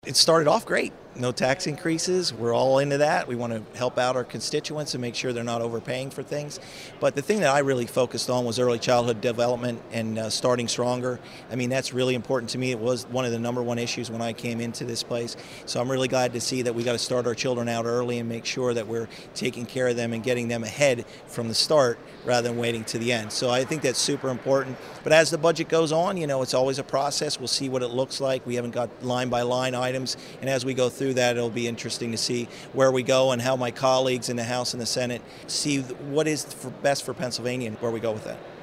It started off great. No tax increases. We're all into that. We want to help out our constituents and make sure they're not overpaying for things. But the thing that I really focused on was early childhood development and starting stronger. I mean, that's really important to me. It was one of the #1 issues when I came into this place. So I'm really glad to see that we got to start our children out early and make sure that we're taking care of them and getting them ahead from the start rather than waiting to the end. So I think that's super important. But as the budget goes on, it's always a process. We'll see what it looks like. We haven't got line by line items. And as we go through that, it'll be interesting to see where we go and how my colleagues in the House and the Senate see what is best for Pennsylvania and where we go with that.